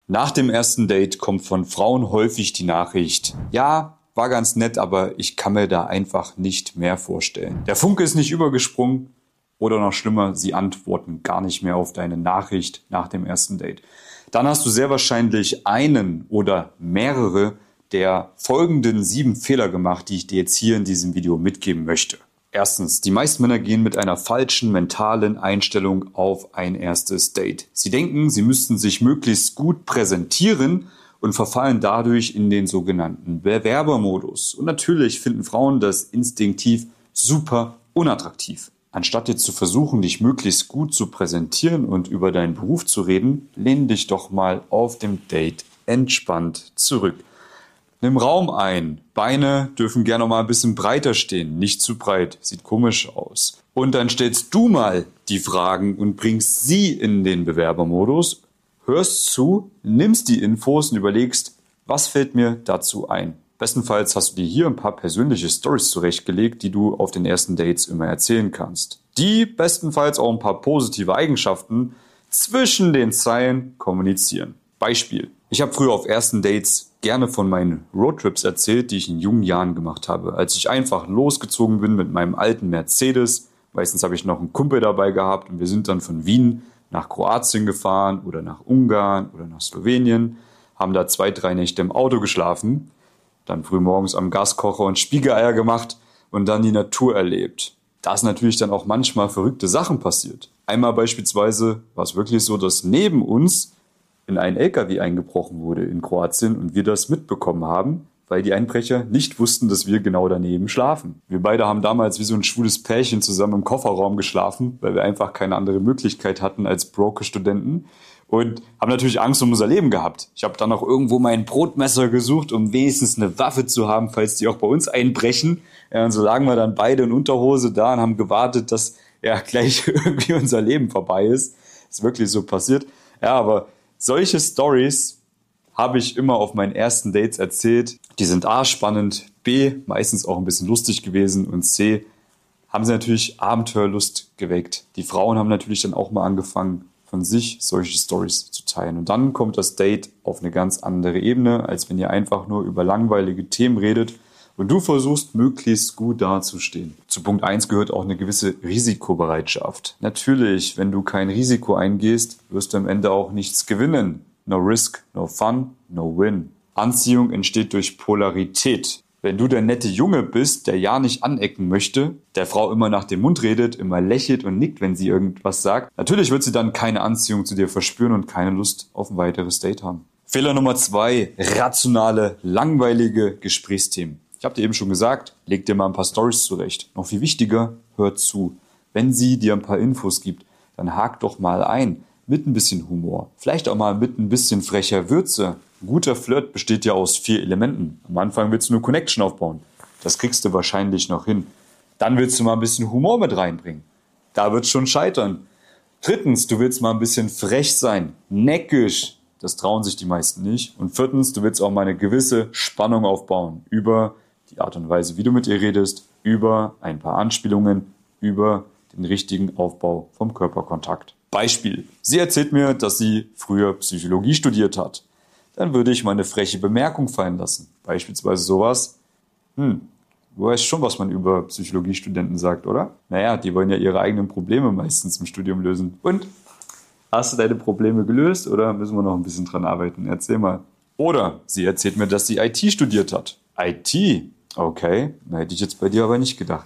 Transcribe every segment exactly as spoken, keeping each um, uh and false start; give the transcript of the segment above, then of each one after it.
Nach dem ersten Date kommt von Frauen häufig die Nachricht: Ja, war ganz nett, aber ich kann mir da einfach nicht mehr vorstellen. Der Funke ist nicht übergesprungen oder noch schlimmer, sie antworten gar nicht mehr auf deine Nachricht nach dem ersten Date. Dann hast du sehr wahrscheinlich einen oder mehrere der folgenden sieben Fehler gemacht, die ich dir jetzt hier in diesem Video mitgeben möchte. Erstens, die meisten Männer gehen mit einer falschen mentalen Einstellung auf ein erstes Date. Sie denken, sie müssten sich möglichst gut präsentieren und verfallen dadurch in den sogenannten Bewerbermodus. Und natürlich finden Frauen das instinktiv super unattraktiv. Anstatt jetzt zu versuchen, dich möglichst gut zu präsentieren und über deinen Beruf zu reden, lehn dich doch mal auf dem Date entspannt zurück. Nimm Raum ein. Beine dürfen gerne mal ein bisschen breiter stehen, nicht zu breit, sieht komisch aus. Und dann stellst du mal die Fragen und bringst sie in den Bewerbermodus, hörst zu, nimmst die Infos und überlegst, was fällt mir dazu ein. Bestenfalls hast du dir hier ein paar persönliche Storys zurechtgelegt, die du auf den ersten Dates immer erzählen kannst. Die bestenfalls auch ein paar positive Eigenschaften zwischen den Zeilen kommunizieren. Beispiel: Ich habe früher auf ersten Dates gerne von meinen Roadtrips erzählt, die ich in jungen Jahren gemacht habe. Als ich einfach losgezogen bin mit meinem alten Mercedes, meistens habe ich noch einen Kumpel dabei gehabt und wir sind dann von Wien nach Kroatien gefahren oder nach Ungarn oder nach Slowenien, haben da zwei, drei Nächte im Auto geschlafen, dann früh morgens am Gaskocher und Spiegeleier gemacht und dann die Natur erlebt. Da ist natürlich dann auch manchmal verrückte Sachen passiert. Einmal beispielsweise war es wirklich so, dass neben uns in einen L K W eingebrochen wurde in Kroatien und wir das mitbekommen haben, weil die Einbrecher nicht wussten, dass wir genau daneben schlafen. Wir beide haben damals wie so ein schwules Pärchen zusammen im Kofferraum geschlafen, weil wir einfach keine andere Möglichkeit hatten als Broke-Studenten und haben natürlich Angst um unser Leben gehabt. Ich habe dann auch irgendwo mein Brotmesser gesucht, um wenigstens eine Waffe zu haben, falls die auch bei uns einbrechen. Ja, und so lagen wir dann beide in Unterhose da und haben gewartet, dass ja gleich irgendwie unser Leben vorbei ist. Ist wirklich so passiert. Ja, aber solche Stories habe ich immer auf meinen ersten Dates erzählt. Die sind A, spannend, B, meistens auch ein bisschen lustig gewesen und C, haben sie natürlich Abenteuerlust geweckt. Die Frauen haben natürlich dann auch mal angefangen, von sich solche Stories zu teilen. Und dann kommt das Date auf eine ganz andere Ebene, als wenn ihr einfach nur über langweilige Themen redet und du versuchst, möglichst gut dazustehen. Zu Punkt eins gehört auch eine gewisse Risikobereitschaft. Natürlich, wenn du kein Risiko eingehst, wirst du am Ende auch nichts gewinnen. No risk, no fun, no win. Anziehung entsteht durch Polarität. Wenn du der nette Junge bist, der ja nicht anecken möchte, der Frau immer nach dem Mund redet, immer lächelt und nickt, wenn sie irgendwas sagt, natürlich wird sie dann keine Anziehung zu dir verspüren und keine Lust auf ein weiteres Date haben. Fehler Nummer zwei, rationale, langweilige Gesprächsthemen. Ich habe dir eben schon gesagt, leg dir mal ein paar Storys zurecht. Noch viel wichtiger, hör zu. Wenn sie dir ein paar Infos gibt, dann hak doch mal ein mit ein bisschen Humor. Vielleicht auch mal mit ein bisschen frecher Würze. Ein guter Flirt besteht ja aus vier Elementen. Am Anfang willst du eine Connection aufbauen. Das kriegst du wahrscheinlich noch hin. Dann willst du mal ein bisschen Humor mit reinbringen. Da wird es schon scheitern. Drittens, du willst mal ein bisschen frech sein, neckisch. Das trauen sich die meisten nicht. Und viertens, du willst auch mal eine gewisse Spannung aufbauen über die Art und Weise, wie du mit ihr redest, über ein paar Anspielungen, über den richtigen Aufbau vom Körperkontakt. Beispiel. Sie erzählt mir, dass sie früher Psychologie studiert hat. Dann würde ich mal eine freche Bemerkung fallen lassen. Beispielsweise sowas: Hm, du weißt schon, was man über Psychologiestudenten sagt, oder? Naja, die wollen ja ihre eigenen Probleme meistens im Studium lösen. Und? Hast du deine Probleme gelöst oder müssen wir noch ein bisschen dran arbeiten? Erzähl mal. Oder sie erzählt mir, dass sie I T studiert hat. I T? Okay, da hätte ich jetzt bei dir aber nicht gedacht.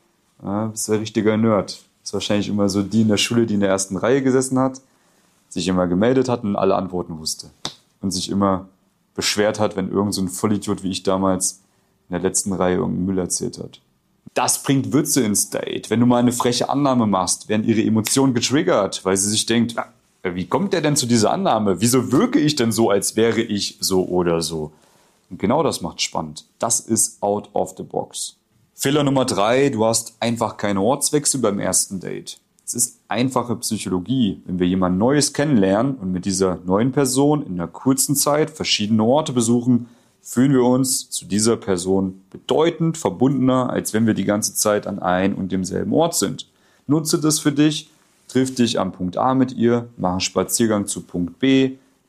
Ah, bist ein richtiger Nerd. Ist wahrscheinlich immer so die in der Schule, die in der ersten Reihe gesessen hat, sich immer gemeldet hat und alle Antworten wusste. Und sich immer beschwert hat, wenn irgend so ein Vollidiot wie ich damals in der letzten Reihe irgendeinen Müll erzählt hat. Das bringt Würze ins Date. Wenn du mal eine freche Annahme machst, werden ihre Emotionen getriggert, weil sie sich denkt, wie kommt der denn zu dieser Annahme? Wieso wirke ich denn so, als wäre ich so oder so? Und genau das macht spannend. Das ist out of the box. Fehler Nummer drei, du hast einfach keinen Ortswechsel beim ersten Date. Es ist einfache Psychologie. Wenn wir jemand Neues kennenlernen und mit dieser neuen Person in einer kurzen Zeit verschiedene Orte besuchen, fühlen wir uns zu dieser Person bedeutend verbundener, als wenn wir die ganze Zeit an ein und demselben Ort sind. Nutze das für dich, triff dich am Punkt A mit ihr, mach einen Spaziergang zu Punkt B,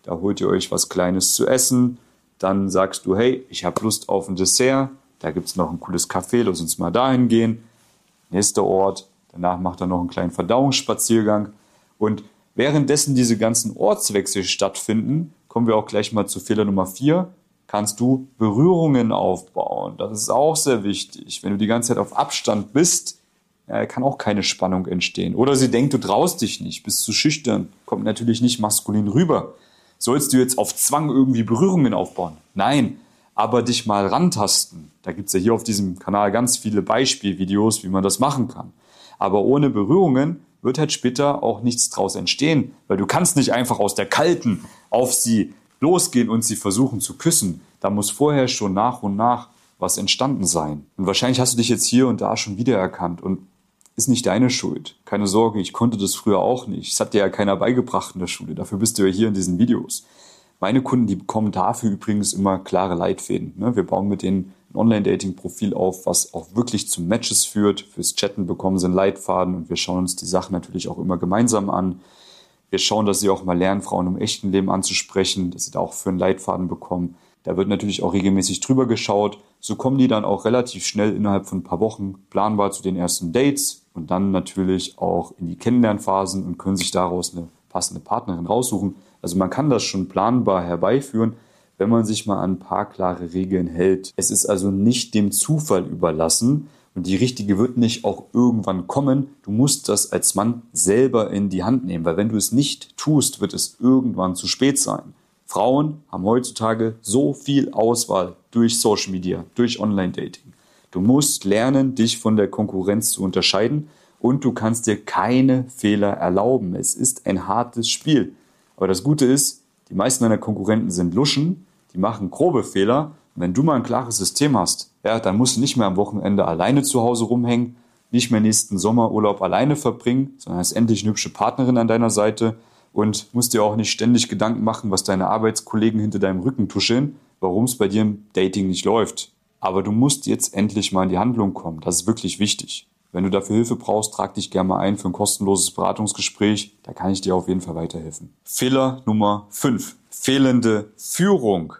da holt ihr euch was Kleines zu essen, dann sagst du, hey, ich habe Lust auf ein Dessert, da gibt es noch ein cooles Café, lass uns mal dahin gehen. Nächster Ort, danach macht er noch einen kleinen Verdauungsspaziergang. Und währenddessen diese ganzen Ortswechsel stattfinden, kommen wir auch gleich mal zu Fehler Nummer vier, kannst du Berührungen aufbauen. Das ist auch sehr wichtig. Wenn du die ganze Zeit auf Abstand bist, ja, kann auch keine Spannung entstehen. Oder sie denkt, du traust dich nicht, bist zu schüchtern, kommt natürlich nicht maskulin rüber. Sollst du jetzt auf Zwang irgendwie Berührungen aufbauen? Nein, aber dich mal rantasten. Da gibt es ja hier auf diesem Kanal ganz viele Beispielvideos, wie man das machen kann. Aber ohne Berührungen wird halt später auch nichts draus entstehen, weil du kannst nicht einfach aus der Kalten auf sie losgehen und sie versuchen zu küssen. Da muss vorher schon nach und nach was entstanden sein. Und wahrscheinlich hast du dich jetzt hier und da schon wiedererkannt und ist nicht deine Schuld. Keine Sorge, ich konnte das früher auch nicht. Es hat dir ja keiner beigebracht in der Schule. Dafür bist du ja hier in diesen Videos. Meine Kunden, die bekommen dafür übrigens immer klare Leitfäden. Wir bauen mit denen ein Online-Dating-Profil auf, was auch wirklich zu Matches führt. Fürs Chatten bekommen sie einen Leitfaden und wir schauen uns die Sachen natürlich auch immer gemeinsam an. Wir schauen, dass sie auch mal lernen, Frauen im echten Leben anzusprechen, dass sie da auch für einen Leitfaden bekommen. Da wird natürlich auch regelmäßig drüber geschaut. So kommen die dann auch relativ schnell innerhalb von ein paar Wochen planbar zu den ersten Dates und dann natürlich auch in die Kennenlernphasen und können sich daraus eine passende Partnerin raussuchen. Also man kann das schon planbar herbeiführen, wenn man sich mal an ein paar klare Regeln hält. Es ist also nicht dem Zufall überlassen und die richtige wird nicht auch irgendwann kommen. Du musst das als Mann selber in die Hand nehmen, weil wenn du es nicht tust, wird es irgendwann zu spät sein. Frauen haben heutzutage so viel Auswahl durch Social Media, durch Online-Dating. Du musst lernen, dich von der Konkurrenz zu unterscheiden und du kannst dir keine Fehler erlauben. Es ist ein hartes Spiel. Aber das Gute ist, die meisten deiner Konkurrenten sind Luschen, die machen grobe Fehler. Und wenn du mal ein klares System hast, ja, dann musst du nicht mehr am Wochenende alleine zu Hause rumhängen, nicht mehr nächsten Sommerurlaub alleine verbringen, sondern hast endlich eine hübsche Partnerin an deiner Seite und musst dir auch nicht ständig Gedanken machen, was deine Arbeitskollegen hinter deinem Rücken tuscheln, warum es bei dir im Dating nicht läuft. Aber du musst jetzt endlich mal in die Handlung kommen. Das ist wirklich wichtig. Wenn du dafür Hilfe brauchst, trag dich gerne mal ein für ein kostenloses Beratungsgespräch. Da kann ich dir auf jeden Fall weiterhelfen. Fehler Nummer fünf. Fehlende Führung.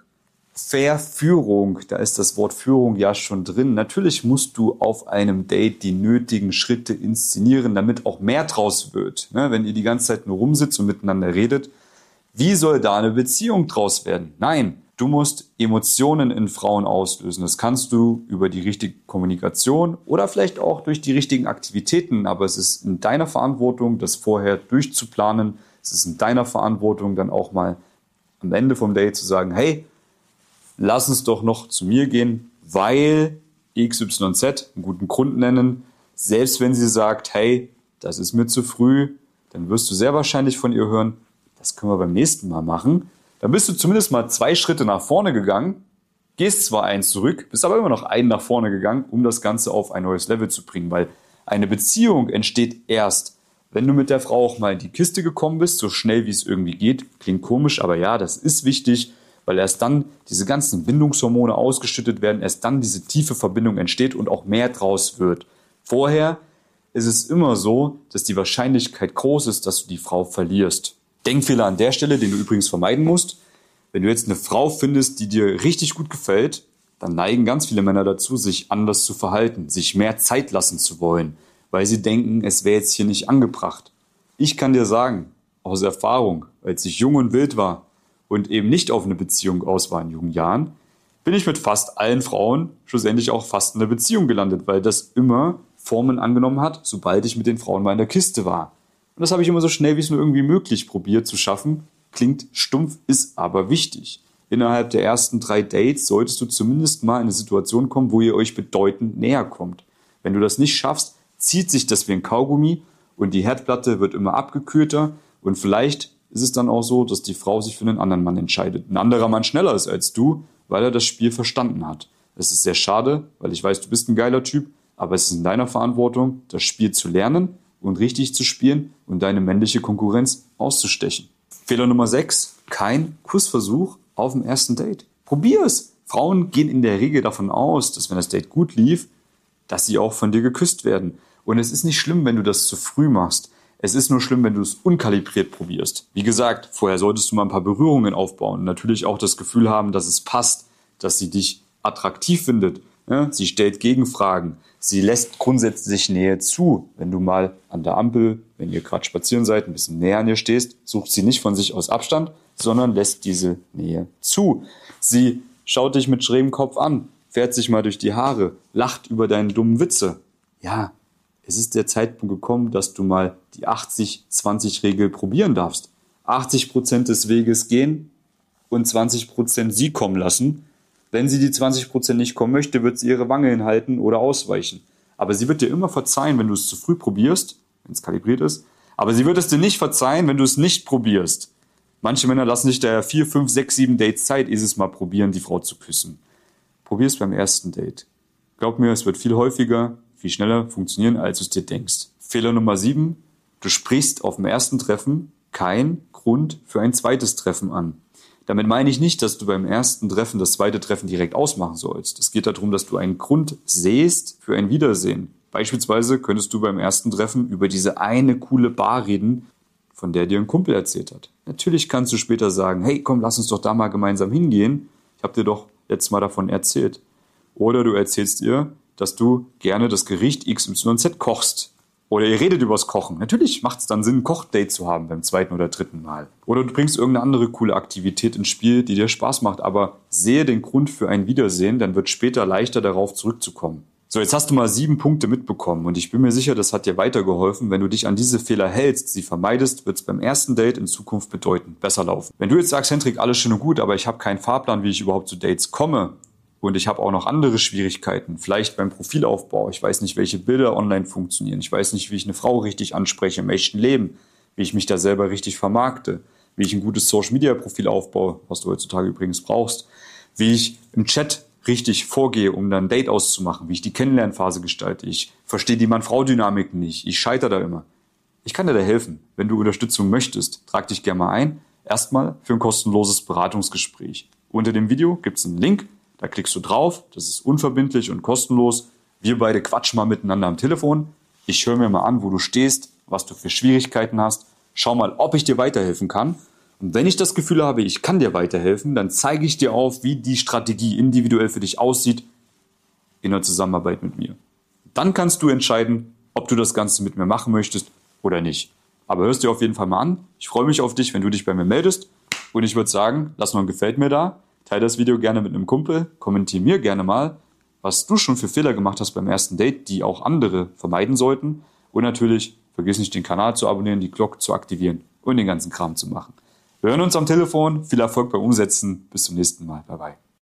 Verführung, da ist das Wort Führung ja schon drin. Natürlich musst du auf einem Date die nötigen Schritte inszenieren, damit auch mehr draus wird. Wenn ihr die ganze Zeit nur rumsitzt und miteinander redet, wie soll da eine Beziehung draus werden? Nein, du musst Emotionen in Frauen auslösen. Das kannst du über die richtige Kommunikation oder vielleicht auch durch die richtigen Aktivitäten. Aber es ist in deiner Verantwortung, das vorher durchzuplanen. Es ist in deiner Verantwortung, dann auch mal am Ende vom Date zu sagen, hey, lass uns doch noch zu mir gehen, weil X Y Z einen guten Grund nennen. Selbst wenn sie sagt, hey, das ist mir zu früh, dann wirst du sehr wahrscheinlich von ihr hören, das können wir beim nächsten Mal machen. Dann bist du zumindest mal zwei Schritte nach vorne gegangen, gehst zwar eins zurück, bist aber immer noch einen nach vorne gegangen, um das Ganze auf ein neues Level zu bringen. Weil eine Beziehung entsteht erst, wenn du mit der Frau auch mal in die Kiste gekommen bist, so schnell wie es irgendwie geht. Klingt komisch, aber ja, das ist wichtig, weil erst dann diese ganzen Bindungshormone ausgeschüttet werden, erst dann diese tiefe Verbindung entsteht und auch mehr draus wird. Vorher ist es immer so, dass die Wahrscheinlichkeit groß ist, dass du die Frau verlierst. Denkfehler an der Stelle, den du übrigens vermeiden musst. Wenn du jetzt eine Frau findest, die dir richtig gut gefällt, dann neigen ganz viele Männer dazu, sich anders zu verhalten, sich mehr Zeit lassen zu wollen, weil sie denken, es wäre jetzt hier nicht angebracht. Ich kann dir sagen, aus Erfahrung, als ich jung und wild war, und eben nicht auf eine Beziehung aus war in jungen Jahren, bin ich mit fast allen Frauen schlussendlich auch fast in einer Beziehung gelandet, weil das immer Formen angenommen hat, sobald ich mit den Frauen mal in der Kiste war. Und das habe ich immer so schnell wie es nur irgendwie möglich probiert zu schaffen. Klingt stumpf, ist aber wichtig. Innerhalb der ersten drei Dates solltest du zumindest mal in eine Situation kommen, wo ihr euch bedeutend näher kommt. Wenn du das nicht schaffst, zieht sich das wie ein Kaugummi und die Herdplatte wird immer abgekühlter und vielleicht ist es dann auch so, dass die Frau sich für einen anderen Mann entscheidet. Ein anderer Mann schneller ist als du, weil er das Spiel verstanden hat. Es ist sehr schade, weil ich weiß, du bist ein geiler Typ, aber es ist in deiner Verantwortung, das Spiel zu lernen und richtig zu spielen und deine männliche Konkurrenz auszustechen. Fehler Nummer sechs, kein Kussversuch auf dem ersten Date. Probier es. Frauen gehen in der Regel davon aus, dass wenn das Date gut lief, dass sie auch von dir geküsst werden. Und es ist nicht schlimm, wenn du das zu früh machst. Es ist nur schlimm, wenn du es unkalibriert probierst. Wie gesagt, vorher solltest du mal ein paar Berührungen aufbauen und natürlich auch das Gefühl haben, dass es passt, dass sie dich attraktiv findet. Ja, sie stellt Gegenfragen. Sie lässt grundsätzlich Nähe zu. Wenn du mal an der Ampel, wenn ihr gerade spazieren seid, ein bisschen näher an ihr stehst, sucht sie nicht von sich aus Abstand, sondern lässt diese Nähe zu. Sie schaut dich mit schrägem Kopf an, fährt sich mal durch die Haare, lacht über deine dummen Witze. Ja, es ist der Zeitpunkt gekommen, dass du mal die achtzig zwanzig Regel probieren darfst. achtzig Prozent des Weges gehen und zwanzig Prozent sie kommen lassen. Wenn sie die zwanzig Prozent nicht kommen möchte, wird sie ihre Wange hinhalten oder ausweichen. Aber sie wird dir immer verzeihen, wenn du es zu früh probierst, wenn es kalibriert ist. Aber sie wird es dir nicht verzeihen, wenn du es nicht probierst. Manche Männer lassen sich daher vier, fünf, sechs, sieben Dates Zeit, dieses Mal probieren, die Frau zu küssen. Probier es beim ersten Date. Glaub mir, es wird viel häufiger, viel schneller funktionieren, als du es dir denkst. Fehler Nummer sieben. Du sprichst auf dem ersten Treffen keinen Grund für ein zweites Treffen an. Damit meine ich nicht, dass du beim ersten Treffen das zweite Treffen direkt ausmachen sollst. Es geht darum, dass du einen Grund sähst für ein Wiedersehen. Beispielsweise könntest du beim ersten Treffen über diese eine coole Bar reden, von der dir ein Kumpel erzählt hat. Natürlich kannst du später sagen, hey, komm, lass uns doch da mal gemeinsam hingehen. Ich habe dir doch letztes Mal davon erzählt. Oder du erzählst ihr, dass du gerne das Gericht X Y Z kochst. Oder ihr redet übers Kochen. Natürlich macht es dann Sinn, ein Kochdate zu haben beim zweiten oder dritten Mal. Oder du bringst irgendeine andere coole Aktivität ins Spiel, die dir Spaß macht. Aber sehe den Grund für ein Wiedersehen, dann wird später leichter darauf zurückzukommen. So, jetzt hast du mal sieben Punkte mitbekommen und ich bin mir sicher, das hat dir weitergeholfen. Wenn du dich an diese Fehler hältst, sie vermeidest, wird es beim ersten Date in Zukunft bedeutend besser laufen. Wenn du jetzt sagst, Hendrik, alles schön und gut, aber ich habe keinen Fahrplan, wie ich überhaupt zu Dates komme, und ich habe auch noch andere Schwierigkeiten, vielleicht beim Profilaufbau. Ich weiß nicht, welche Bilder online funktionieren. Ich weiß nicht, wie ich eine Frau richtig anspreche im echten Leben, wie ich mich da selber richtig vermarkte, wie ich ein gutes Social-Media-Profil aufbaue, was du heutzutage übrigens brauchst, wie ich im Chat richtig vorgehe, um dann ein Date auszumachen, wie ich die Kennenlernphase gestalte. Ich verstehe die Mann-Frau-Dynamik nicht. Ich scheitere da immer. Ich kann dir da helfen. Wenn du Unterstützung möchtest, trag dich gerne mal ein. Erstmal für ein kostenloses Beratungsgespräch. Unter dem Video gibt es einen Link. Da klickst du drauf, das ist unverbindlich und kostenlos. Wir beide quatschen mal miteinander am Telefon. Ich höre mir mal an, wo du stehst, was du für Schwierigkeiten hast. Schau mal, ob ich dir weiterhelfen kann. Und wenn ich das Gefühl habe, ich kann dir weiterhelfen, dann zeige ich dir auf, wie die Strategie individuell für dich aussieht in der Zusammenarbeit mit mir. Dann kannst du entscheiden, ob du das Ganze mit mir machen möchtest oder nicht. Aber hörst dir auf jeden Fall mal an. Ich freue mich auf dich, wenn du dich bei mir meldest. Und ich würde sagen, lass noch ein Gefällt mir da. Teile das Video gerne mit einem Kumpel, kommentiere mir gerne mal, was du schon für Fehler gemacht hast beim ersten Date, die auch andere vermeiden sollten. Und natürlich, vergiss nicht, den Kanal zu abonnieren, die Glocke zu aktivieren und den ganzen Kram zu machen. Wir hören uns am Telefon. Viel Erfolg beim Umsetzen. Bis zum nächsten Mal. Bye bye.